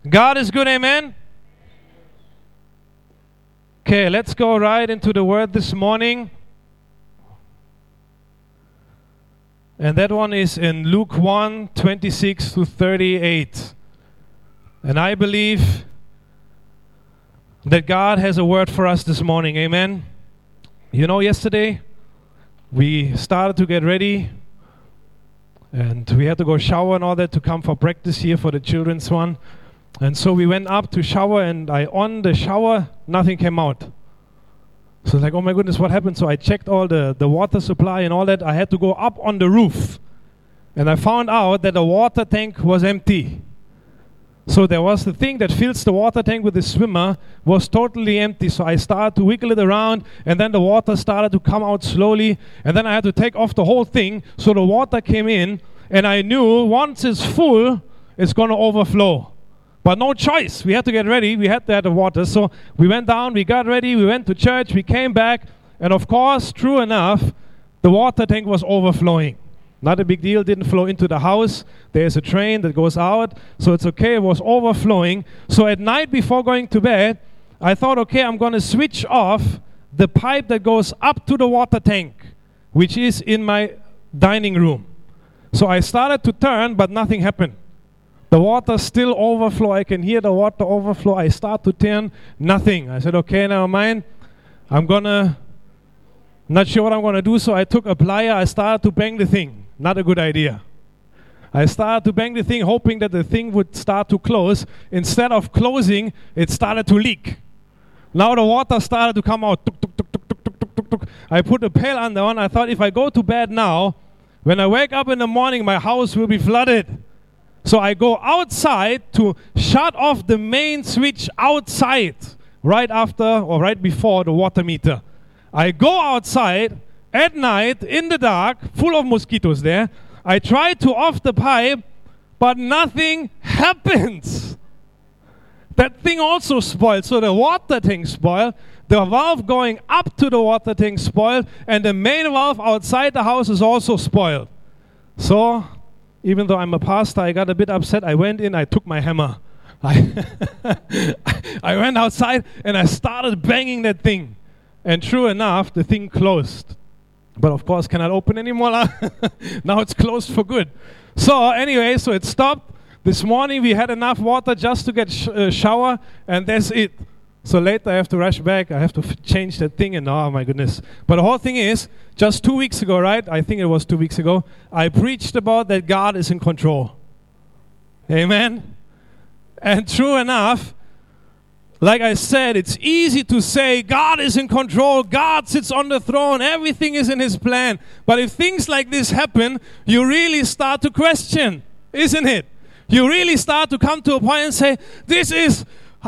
God is good, amen? Okay, let's go right into the Word this morning. And that one is in Luke 1, 26 to 38. And I believe that God has a word for us this morning, amen? You know, yesterday we started to get ready. And we had to go shower and all that to come for practice here for the children's one. And so we went up to shower, and on the shower, nothing came out. So like, oh my goodness, what happened? So I checked all the water supply and all that. I had to go up on the roof. And I found out that the water tank was empty. So there was the thing that fills the water tank with the swimmer was totally empty. So I started to wiggle it around, and then the water started to come out slowly. And then I had to take off the whole thing. So the water came in, and I knew once it's full, it's going to overflow. But no choice. We had to get ready. We had to have the water. So we went down, we got ready, we went to church, we came back. And of course, true enough, the water tank was overflowing. Not a big deal, didn't flow into the house. There's a drain that goes out. So it's okay, it was overflowing. So at night before going to bed, I thought, okay, I'm going to switch off the pipe that goes up to the water tank, which is in my dining room. So I started to turn, but nothing happened. The water still overflow. I can hear the water overflow. I start to turn, nothing. I said, okay, never mind. Not sure what I'm going to do. So I took a plier. I started to bang the thing. Not a good idea. I started to bang the thing, hoping that the thing would start to close. Instead of closing, it started to leak. Now the water started to come out. Tuk, tuk, tuk, tuk, tuk, tuk, tuk, tuk. I put a pail under on. I thought if I go to bed now, when I wake up in the morning, my house will be flooded. So I go outside to shut off the main switch outside right after or right before the water meter. I go outside at night in the dark, full of mosquitoes there. I try to off the pipe, but nothing happens. That thing also spoiled. So the water tank spoiled, the valve going up to the water tank spoiled, and the main valve outside the house is also spoiled. So even though I'm a pastor, I got a bit upset. I went in, I took my hammer. I went outside and I started banging that thing. And true enough, the thing closed. But of course, cannot open anymore. Now it's closed for good. So anyway, so it stopped. This morning we had enough water just to get shower, and that's it. So later I have to rush back. I have to change that thing, and oh my goodness. But the whole thing is, just 2 weeks ago, right? I think it was 2 weeks ago, I preached about that God is in control. Amen? And true enough, like I said, it's easy to say God is in control, God sits on the throne, everything is in His plan. But if things like this happen, you really start to question, isn't it? You really start to come to a point and say, this is...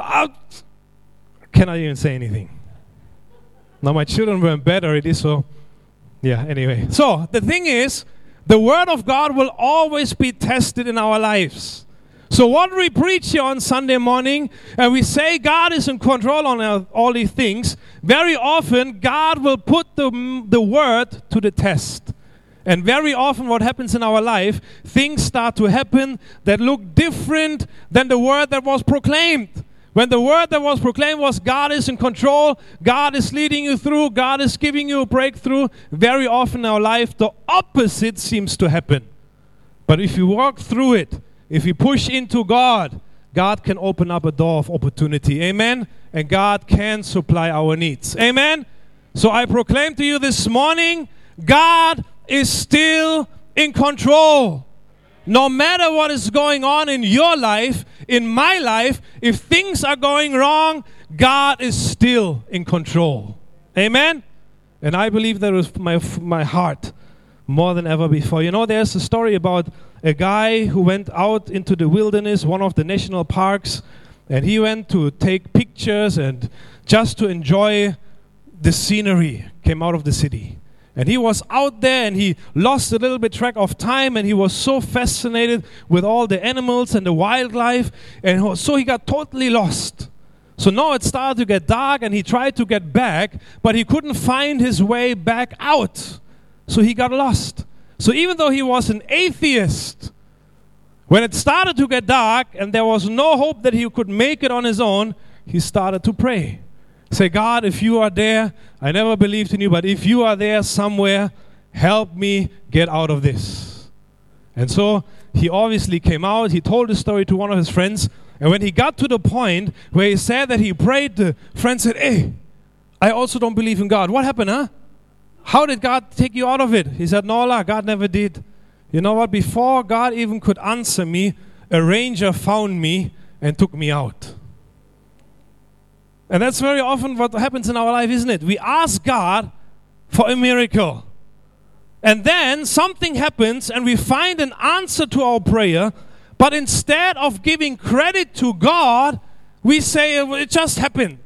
cannot even say anything. Now my children were in bed already, so yeah, anyway. So the thing is, the Word of God will always be tested in our lives. So what we preach here on Sunday morning, and we say God is in control on all these things, very often God will put the Word to the test. And very often what happens in our life, things start to happen that look different than the Word that was proclaimed. When the word that was proclaimed was God is in control, God is leading you through, God is giving you a breakthrough, very often in our life the opposite seems to happen. But if you walk through it, if you push into God, God can open up a door of opportunity. Amen? And God can supply our needs. Amen? So I proclaim to you this morning, God is still in control. No matter what is going on in your life, in my life, if things are going wrong, God is still in control. Amen? And I believe that with my heart more than ever before. You know, there's a story about a guy who went out into the wilderness, one of the national parks, and he went to take pictures and just to enjoy the scenery, came out of the city. And he was out there and he lost a little bit track of time, and he was so fascinated with all the animals and the wildlife, and so he got totally lost. So now it started to get dark and he tried to get back, but he couldn't find his way back out. So he got lost. So even though he was an atheist, When it started to get dark and there was no hope that he could make it on his own, he started to pray. Say, God, if you are there, I never believed in you, but if you are there somewhere, help me get out of this. And so he obviously came out. He told the story to one of his friends. And when he got to the point where he said that he prayed, the friend said, hey, I also don't believe in God. What happened, huh? How did God take you out of it? He said, no, Allah, God never did. You know what? Before God even could answer me, a ranger found me and took me out. And that's very often what happens in our life, isn't it? We ask God for a miracle. And then something happens and we find an answer to our prayer. But instead of giving credit to God, we say, well, it just happened.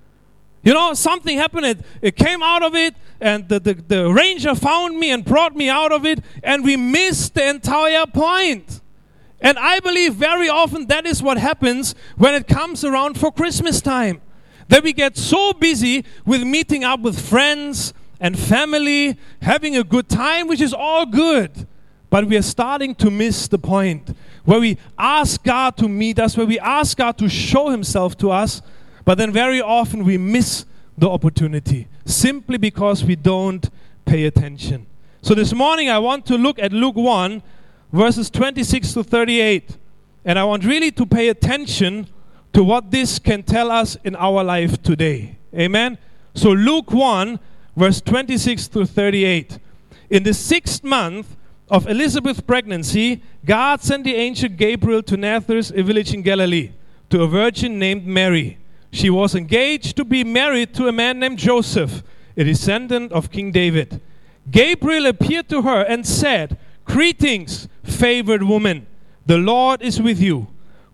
You know, something happened. It came out of it, and the ranger found me and brought me out of it, and we missed the entire point. And I believe very often that is what happens when it comes around for Christmas time. That we get so busy with meeting up with friends and family, having a good time, which is all good. But we are starting to miss the point where we ask God to meet us, where we ask God to show himself to us, but then very often we miss the opportunity simply because we don't pay attention. So this morning I want to look at Luke 1, verses 26 to 38. And I want really to pay attention to what this can tell us in our life today. Amen? So Luke 1, verse 26 to 38. In the 6th month of Elizabeth's pregnancy, God sent the angel Gabriel to Nazareth, a village in Galilee, to a virgin named Mary. She was engaged to be married to a man named Joseph, a descendant of King David. Gabriel appeared to her and said, "Greetings, favored woman, the Lord is with you."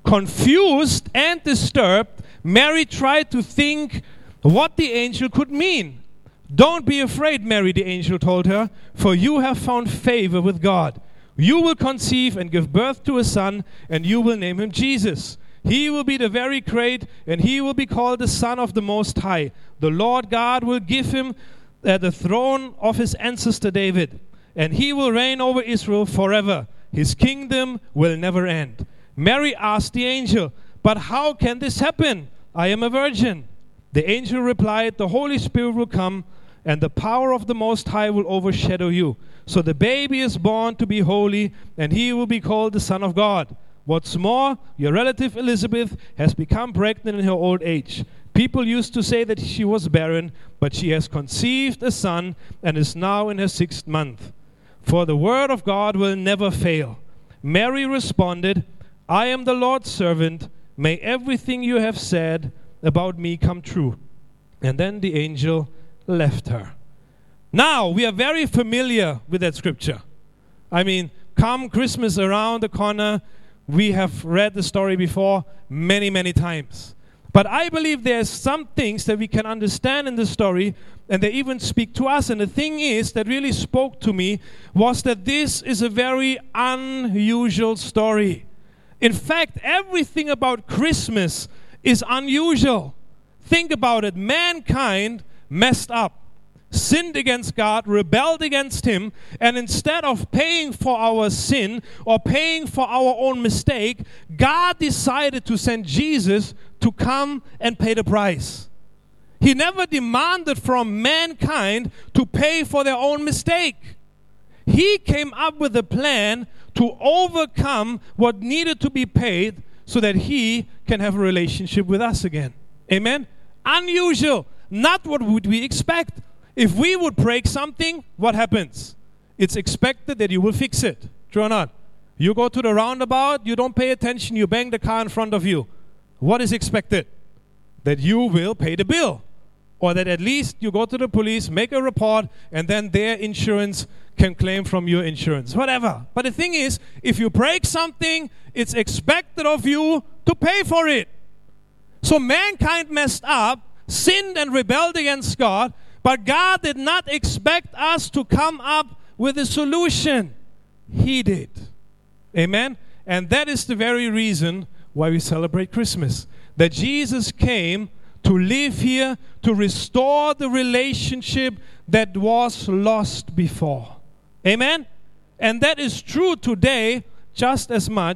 Confused and disturbed, Mary tried to think what the angel could mean. "Don't be afraid, Mary," the angel told her, "for you have found favor with God. You will conceive and give birth to a son, and you will name him Jesus. He will be the very great, and he will be called the Son of the Most High. The Lord God will give him the throne of his ancestor David, and he will reign over Israel forever. His kingdom will never end." Mary asked the angel, "But how can this happen? I am a virgin." The angel replied, "The Holy Spirit will come, and the power of the Most High will overshadow you. So the baby is born to be holy, and he will be called the Son of God. What's more, your relative Elizabeth has become pregnant in her old age. People used to say that she was barren, but she has conceived a son and is now in her 6th month. For the word of God will never fail." Mary responded, "I am the Lord's servant. May everything you have said about me come true." And then the angel left her. Now, we are very familiar with that scripture. I mean, come Christmas around the corner, we have read the story before many, many times. But I believe there's some things that we can understand in the story, and they even speak to us. And the thing is that really spoke to me was that this is a very unusual story. In fact, everything about Christmas is unusual. Think about it. Mankind messed up, sinned against God, rebelled against him, and instead of paying for our sin or paying for our own mistake, God decided to send Jesus to come and pay the price. He never demanded from mankind to pay for their own mistake. He came up with a plan to overcome what needed to be paid so that he can have a relationship with us again. Amen? Unusual. Not what would we expect. If we would break something, what happens? It's expected that you will fix it. True or not? You go to the roundabout, you don't pay attention, you bang the car in front of you. What is expected? That you will pay the bill. Or that at least you go to the police, make a report, and then their insurance can claim from your insurance. Whatever. But the thing is, if you break something, it's expected of you to pay for it. So mankind messed up, sinned and rebelled against God, but God did not expect us to come up with a solution. He did. Amen? And that is the very reason why we celebrate Christmas. That Jesus came to live here, to restore the relationship that was lost before. Amen? And that is true today just as much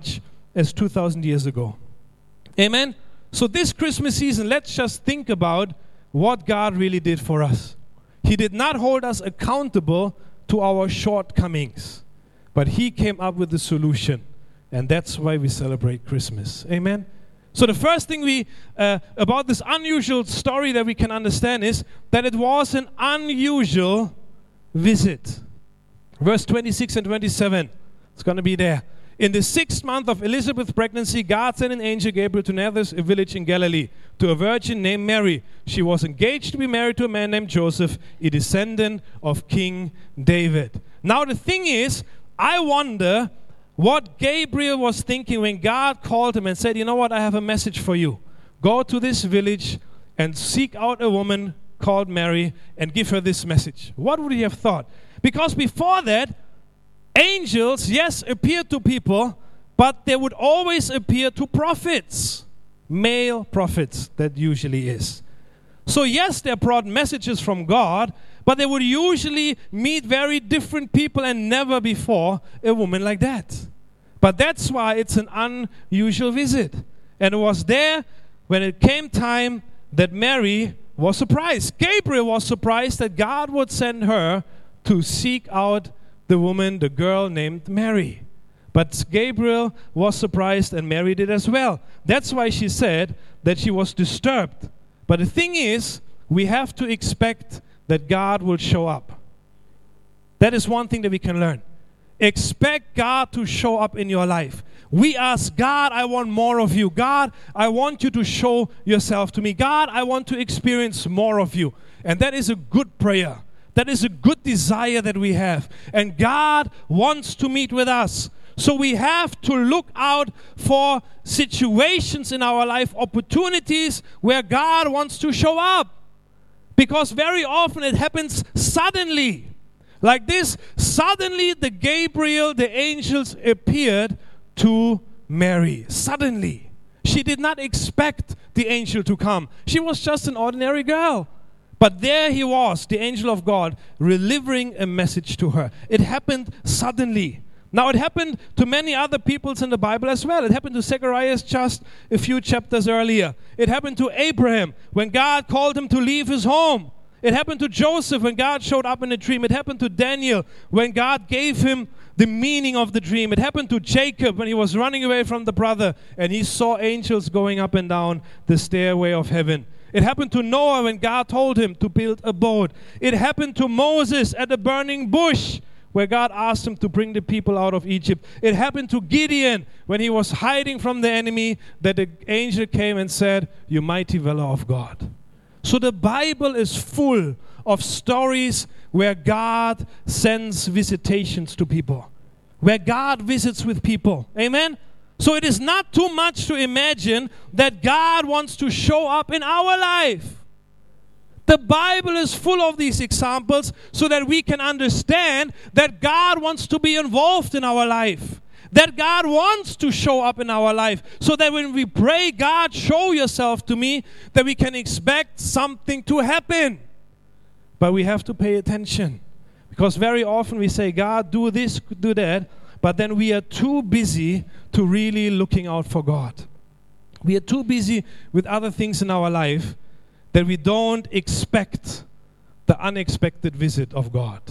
as 2,000 years ago. Amen? So this Christmas season, let's just think about what God really did for us. He did not hold us accountable to our shortcomings, but He came up with the solution. And that's why we celebrate Christmas. Amen? So the first thing about this unusual story that we can understand is that it was an unusual visit. Verse 26 and 27. It's going to be there. In the 6th month of Elizabeth's pregnancy, God sent an angel Gabriel to Nazareth, a village in Galilee, to a virgin named Mary. She was engaged to be married to a man named Joseph, a descendant of King David. Now the thing is, I wonder what Gabriel was thinking when God called him and said, you know what, I have a message for you. Go to this village and seek out a woman called Mary and give her this message. What would he have thought? Because before that, angels, yes, appeared to people, but they would always appear to prophets. Male prophets, that usually is. So yes, they brought messages from God, but they would usually meet very different people and never before a woman like that. But that's why it's an unusual visit. And it was there when it came time that Mary was surprised. Gabriel was surprised that God would send her to seek out the woman, the girl named Mary. But Gabriel was surprised and Mary did as well. That's why she said that she was disturbed. But the thing is, we have to expect that God will show up. That is one thing that we can learn. Expect God to show up in your life. We ask God, I want more of you. God, I want you to show yourself to me. God, I want to experience more of you. And that is a good prayer. That is a good desire that we have. And God wants to meet with us. So we have to look out for situations in our life, opportunities where God wants to show up. Because very often it happens suddenly. Like this, suddenly the angels appeared to Mary. Suddenly. She did not expect the angel to come. She was just an ordinary girl. But there he was, the angel of God, delivering a message to her. It happened suddenly. Now it happened to many other peoples in the Bible as well. It happened to Zacharias just a few chapters earlier. It happened to Abraham when God called him to leave his home. It happened to Joseph when God showed up in a dream. It happened to Daniel when God gave him the meaning of the dream. It happened to Jacob when he was running away from the brother and he saw angels going up and down the stairway of heaven. It happened to Noah when God told him to build a boat. It happened to Moses at the burning bush where God asked him to bring the people out of Egypt. It happened to Gideon when he was hiding from the enemy, that the angel came and said, "You mighty valor of God." So the Bible is full of stories where God sends visitations to people, where God visits with people. Amen? So it is not too much to imagine that God wants to show up in our life. The Bible is full of these examples so that we can understand that God wants to be involved in our life. That God wants to show up in our life. So that when we pray, God, show yourself to me, that we can expect something to happen. But we have to pay attention. Because very often we say, God, do this, do that. But then we are too busy to really looking out for God. We are too busy with other things in our life that we don't expect the unexpected visit of God.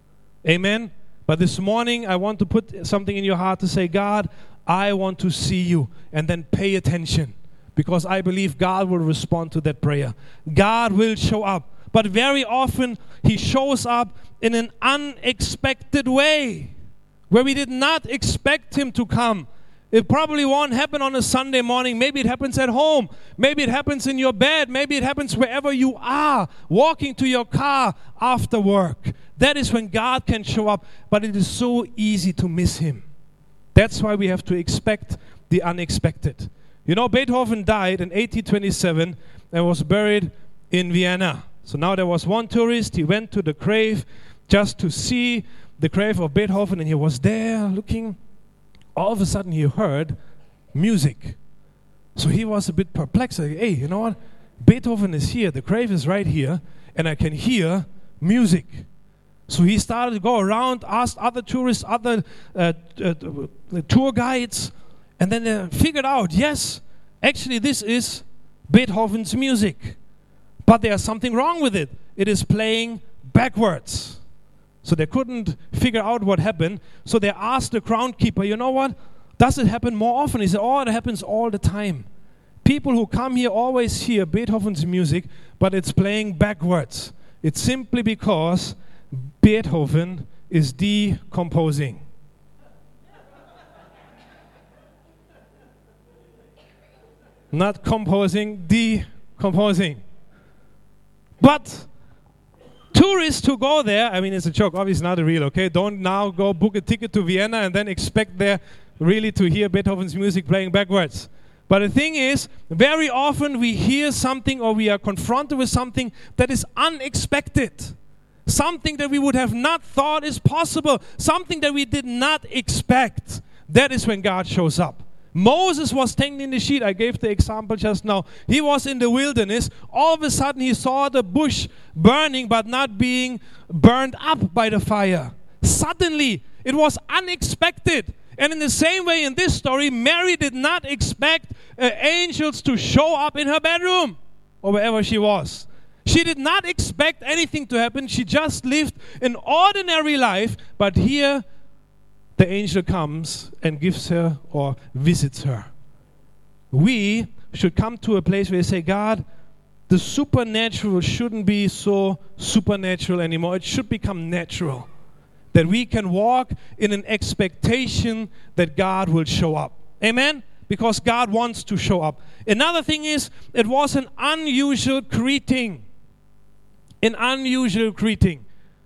Amen? But this morning, I want to put something in your heart to say, God, I want to see you. And then pay attention. Because I believe God will respond to that prayer. God will show up. But very often, He shows up in an unexpected way. Where we did not expect Him to come. It probably won't happen on a Sunday morning. Maybe it happens at home. Maybe it happens in your bed. Maybe it happens wherever you are, walking to your car after work. That is when God can show up. But it is so easy to miss Him. That's why we have to expect the unexpected. You know, Beethoven died in 1827 and was buried in Vienna. So now there was one tourist. He went to the grave just to see the grave of Beethoven, and he was there looking. All of a sudden he heard music. So he was a bit perplexed. Like, hey, you know what? Beethoven is here. The grave is right here. And I can hear music. So he started to go around, asked other tourists, other tour guides. And then they figured out, yes, actually this is Beethoven's music. But there's something wrong with it. It is playing backwards. So they couldn't figure out what happened. So they asked the groundkeeper, you know what? Does it happen more often? He said, oh, it happens all the time. People who come here always hear Beethoven's music, but it's playing backwards. It's simply because Beethoven is decomposing. Not composing, decomposing. But tourists who go there, I mean, it's a joke, obviously not a real, okay? Don't now go book a ticket to Vienna and then expect there really to hear Beethoven's music playing backwards. But the thing is, very often we hear something or we are confronted with something that is unexpected. Something that we would have not thought is possible. Something that we did not expect. That is when God shows up. Moses was tending the sheep. I gave the example just now. He was in the wilderness. All of a sudden he saw the bush burning but not being burned up by the fire. Suddenly, it was unexpected. And in the same way in this story, Mary did not expect angels to show up in her bedroom or wherever she was. She did not expect anything to happen. She just lived an ordinary life. But here, the angel comes and gives her or visits her. We should come to a place where we say, God, the supernatural shouldn't be so supernatural anymore. It should become natural. That we can walk in an expectation that God will show up. Amen? Because God wants to show up. Another thing is, it was an unusual greeting. An unusual greeting.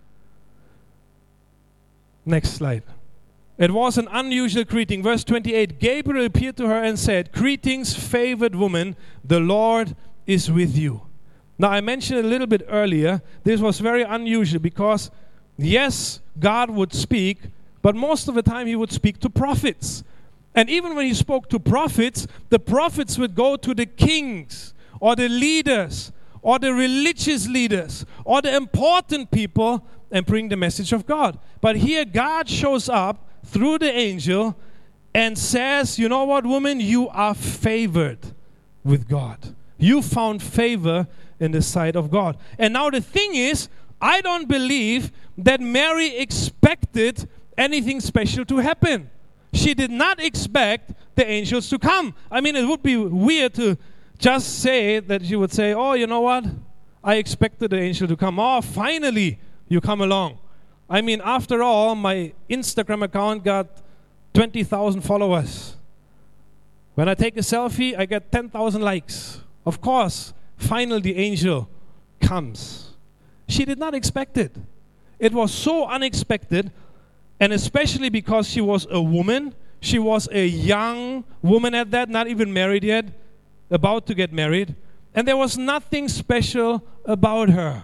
Next slide. It was an unusual greeting. Verse 28, Gabriel appeared to her and said, Greetings, favored woman, the Lord is with you. Now, I mentioned a little bit earlier, this was very unusual because, yes, God would speak, but most of the time he would speak to prophets. And even when he spoke to prophets, the prophets would go to the kings or the leaders or the religious leaders or the important people and bring the message of God. But here God shows up through the angel and says, you know what, woman, you are favored with God. You found favor in the sight of God. And now the thing is, I don't believe that Mary expected anything special to happen. She did not expect the angels to come. I mean, it would be weird to just say that she would say, oh, you know what? I expected the angel to come. Oh, finally, you come along. I mean, after all, my Instagram account got 20,000 followers. When I take a selfie, I get 10,000 likes. Of course, finally the angel comes. She did not expect it. It was so unexpected, and especially because she was a woman. She was a young woman at that, not even married yet, about to get married. And there was nothing special about her.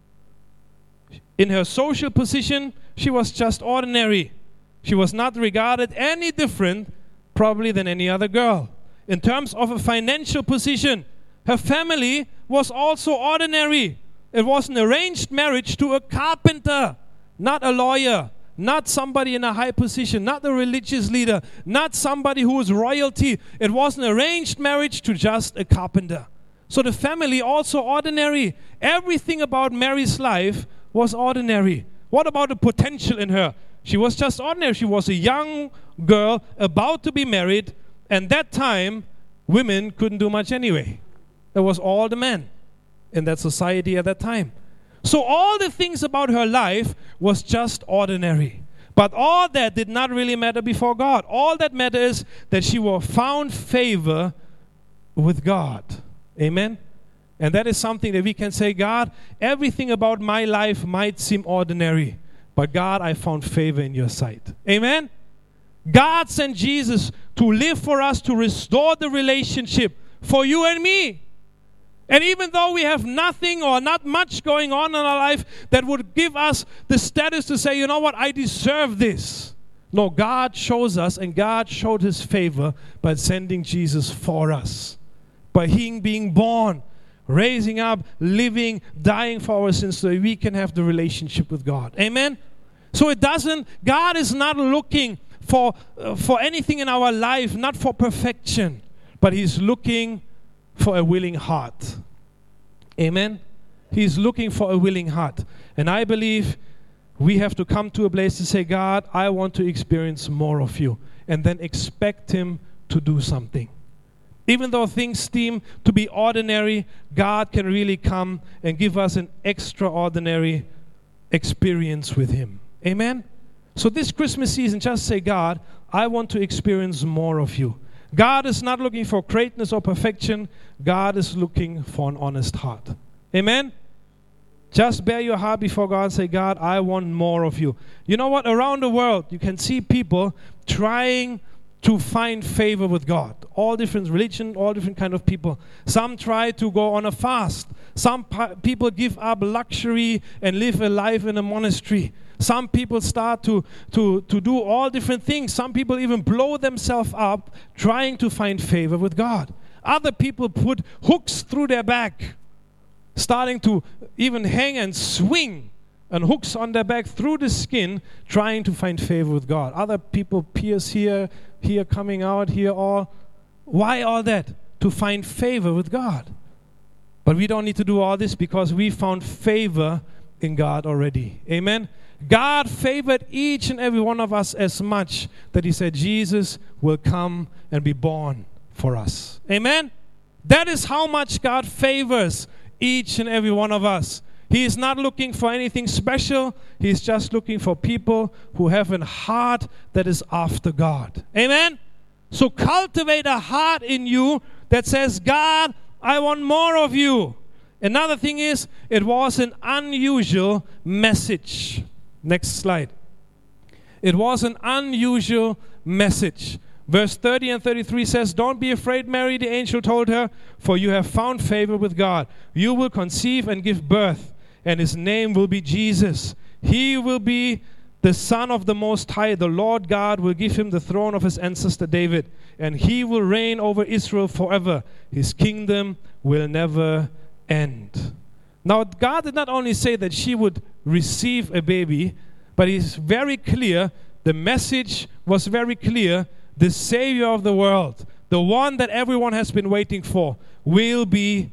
In her social position, she was just ordinary. She was not regarded any different, probably, than any other girl. In terms of a financial position, her family was also ordinary. It was an arranged marriage to a carpenter, not a lawyer, not somebody in a high position, not a religious leader, not somebody who was royalty. It was an arranged marriage to just a carpenter. So the family also ordinary. Everything about Mary's life was ordinary. What about the potential in her? She was just ordinary. She was a young girl about to be married, and that time women couldn't do much anyway. It was all the men in that society at that time. So all the things about her life was just ordinary. But all that did not really matter before God. All that matters is that she found favor with God. Amen? And that is something that we can say, God, everything about my life might seem ordinary, but God, I found favor in your sight. Amen? God sent Jesus to live for us, to restore the relationship for you and me. And even though we have nothing or not much going on in our life that would give us the status to say, you know what, I deserve this. No, God shows us, and God showed his favor by sending Jesus for us. By him being born, raising up, living, dying for our sins so we can have the relationship with God. Amen? So God is not looking for anything in our life, not for perfection, but He's looking for a willing heart. Amen? He's looking for a willing heart. And I believe we have to come to a place to say, God, I want to experience more of you. And then expect Him to do something. Even though things seem to be ordinary, God can really come and give us an extraordinary experience with Him. Amen? So this Christmas season, just say, God, I want to experience more of you. God is not looking for greatness or perfection. God is looking for an honest heart. Amen? Just bear your heart before God and say, God, I want more of you. You know what? Around the world, you can see people trying to find favor with God. All different religion, all different kind of people. Some try to go on a fast. Some people give up luxury and live a life in a monastery. Some people start to do all different things. Some people even blow themselves up trying to find favor with God. Other people put hooks through their back, starting to even hang and swing and hooks on their back through the skin, trying to find favor with God. Other people pierce here coming out, here all. Why all that? To find favor with God. But we don't need to do all this because we found favor in God already. Amen? God favored each and every one of us as much that He said Jesus will come and be born for us. Amen? That is how much God favors each and every one of us. He is not looking for anything special. He's just looking for people who have a heart that is after God. Amen? So cultivate a heart in you that says, God, I want more of you. Another thing is, it was an unusual message. Next slide. It was an unusual message. Verse 30 and 33 says, Don't be afraid, Mary, the angel told her, for you have found favor with God. You will conceive and give birth, and His name will be Jesus. He will be the Son of the Most High. The Lord God will give Him the throne of His ancestor David, and He will reign over Israel forever. His kingdom will never end. Now, God did not only say that she would receive a baby, but He's very clear, the message was very clear, the Savior of the world, the one that everyone has been waiting for, will be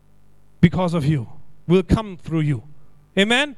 because of you, will come through you. Amen?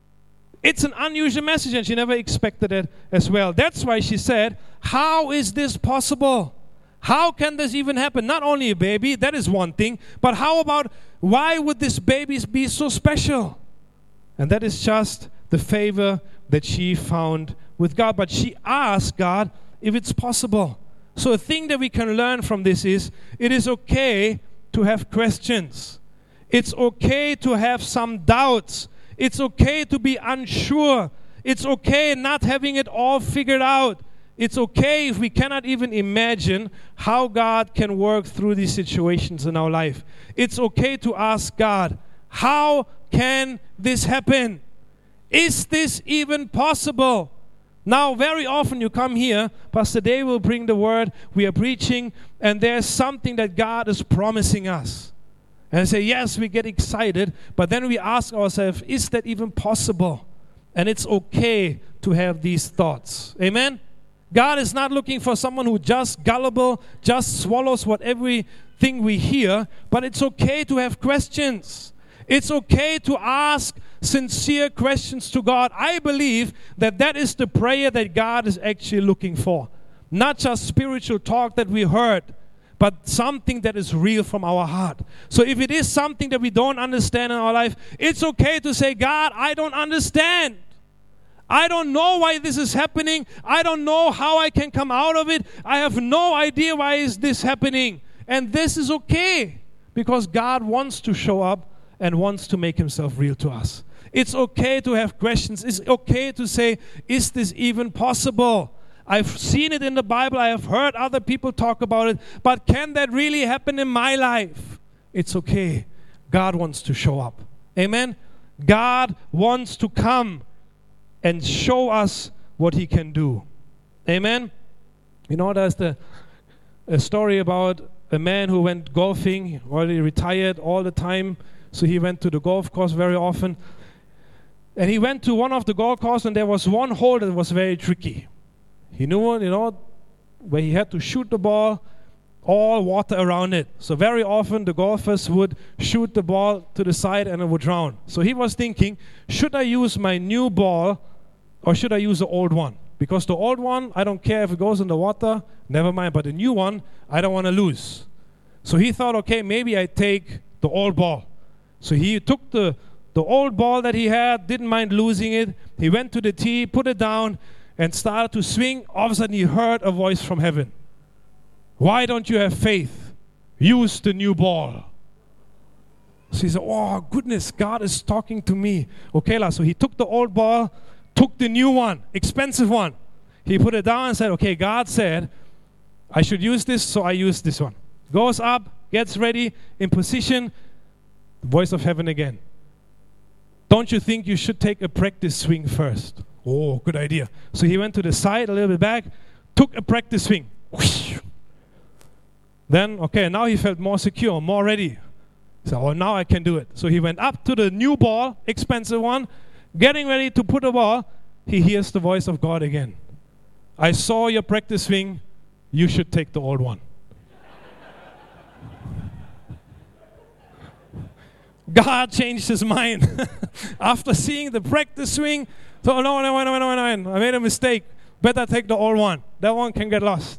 It's an unusual message, and she never expected it as well. That's why she said, how is this possible? How can this even happen? Not only a baby, that is one thing, but how about, why would this baby be so special? And that is just the favor that she found with God. But she asked God if it's possible. So a thing that we can learn from this is, it is okay to have questions. It's okay to have some doubts. It's okay to be unsure. It's okay not having it all figured out. It's okay if we cannot even imagine how God can work through these situations in our life. It's okay to ask God, how can this happen? Is this even possible? Now, very often you come here, Pastor Dave will bring the word, we are preaching, and there's something that God is promising us. And I say, yes, we get excited, but then we ask ourselves, is that even possible? And it's okay to have these thoughts. Amen? God is not looking for someone who just gullible, just swallows what everything we hear, but it's okay to have questions. It's okay to ask sincere questions to God. I believe that that is the prayer that God is actually looking for. Not just spiritual talk that we heard, but something that is real from our heart. So if it is something that we don't understand in our life, it's okay to say, God, I don't understand. I don't know why this is happening. I don't know how I can come out of it. I have no idea why is this happening. And this is okay because God wants to show up and wants to make Himself real to us. It's okay to have questions. It's okay to say, is this even possible? I've seen it in the Bible. I have heard other people talk about it. But can that really happen in my life? It's okay. God wants to show up. Amen? God wants to come and show us what He can do. Amen? You know, there's a story about a man who went golfing, already retired all the time. So he went to the golf course very often. And he went to one of the golf courses, and there was one hole that was very tricky. He knew, where he had to shoot the ball, all water around it. So very often the golfers would shoot the ball to the side and it would drown. So he was thinking, should I use my new ball or should I use the old one? Because the old one, I don't care if it goes in the water, never mind. But the new one, I don't want to lose. So he thought, okay, maybe I take the old ball. So he took the old ball that he had, didn't mind losing it. He went to the tee, put it down, and started to swing. All of a sudden he heard a voice from heaven. Why don't you have faith? Use the new ball. So he said, oh goodness, God is talking to me. Okay, so he took the old ball, took the new one, expensive one. He put it down and said, okay, God said, I should use this, so I use this one. Goes up, gets ready, in position, voice of heaven again. Don't you think you should take a practice swing first? Oh, good idea. So he went to the side, a little bit back, took a practice swing. Whoosh. Then, okay, now he felt more secure, more ready. So, oh, now I can do it. So he went up to the new ball, expensive one, getting ready to put the ball. He hears the voice of God again. I saw your practice swing. You should take the old one. God changed his mind. After seeing the practice swing, so no, I made a mistake. Better take the old one. That one can get lost.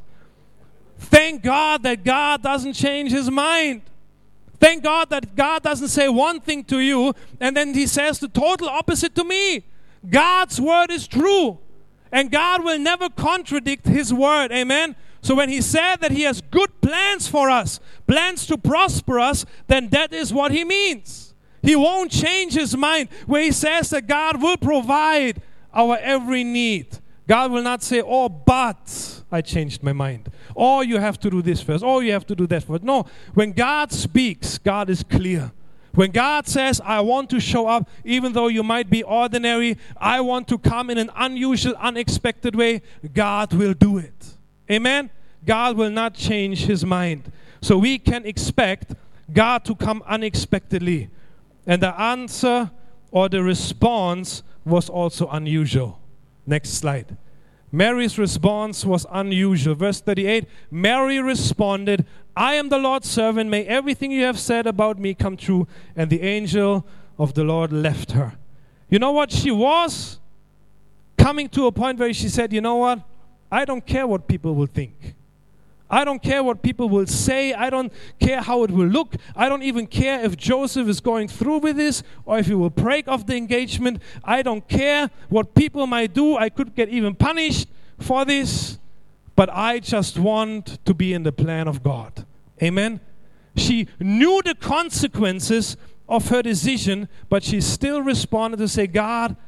Thank God that God doesn't change his mind. Thank God that God doesn't say one thing to you and then he says the total opposite to me. God's word is true. And God will never contradict his word. Amen. So when he said that he has good plans for us, plans to prosper us, then that is what he means. He won't change his mind where he says that God will provide our every need. God will not say, oh, but I changed my mind. Oh, you have to do this first. Oh, you have to do that first. No, when God speaks, God is clear. When God says, I want to show up, even though you might be ordinary, I want to come in an unusual, unexpected way, God will do it. Amen? God will not change his mind. So we can expect God to come unexpectedly. And the answer or the response was also unusual. Next slide. Mary's response was unusual. Verse 38, Mary responded, I am the Lord's servant. May everything you have said about me come true. And the angel of the Lord left her. You know what? She was coming to a point where she said, you know what? I don't care what people will think. I don't care what people will say. I don't care how it will look. I don't even care if Joseph is going through with this or if he will break off the engagement. I don't care what people might do. I could get even punished for this. But I just want to be in the plan of God. Amen? She knew the consequences of her decision, but she still responded to say, God,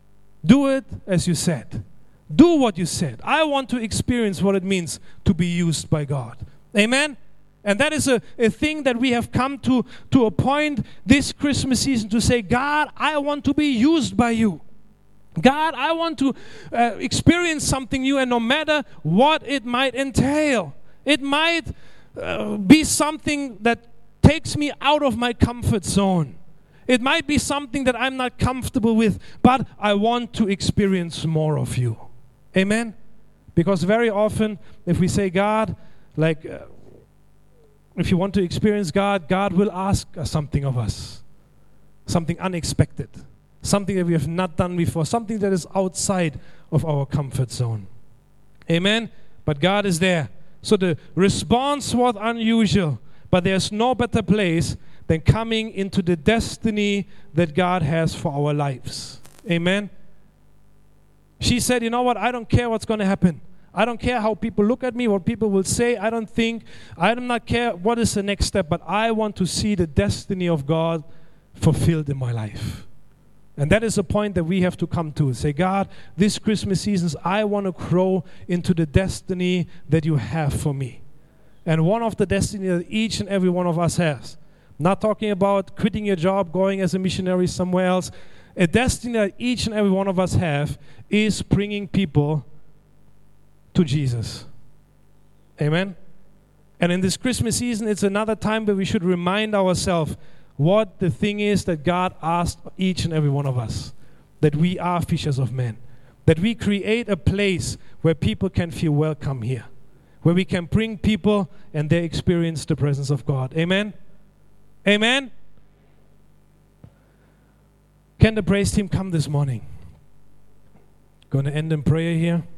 do it as you said. Do what you said. I want to experience what it means to be used by God. Amen? And that is a thing that we have come to a point this Christmas season to say, God, I want to be used by you. God, I want to experience something new, and no matter what it might entail, it might be something that takes me out of my comfort zone. It might be something that I'm not comfortable with, but I want to experience more of you. Amen? Because very often, if we say God, if you want to experience God, God will ask something of us. Something unexpected. Something that we have not done before. Something that is outside of our comfort zone. Amen? But God is there. So the response was unusual. But there's no better place than coming into the destiny that God has for our lives. Amen? She said, you know what, I don't care what's going to happen. I don't care how people look at me, what people will say. I do not care what is the next step, but I want to see the destiny of God fulfilled in my life. And that is a point that we have to come to. Say, God, this Christmas season, I want to grow into the destiny that you have for me. And one of the destiny that each and every one of us has. Not talking about quitting your job, going as a missionary somewhere else. A destiny that each and every one of us have is bringing people to Jesus. Amen? And in this Christmas season, it's another time where we should remind ourselves what the thing is that God asked each and every one of us. That we are fishers of men. That we create a place where people can feel welcome here, where we can bring people and they experience the presence of God. Amen? Amen? Can the praise team come this morning? Going to end in prayer here.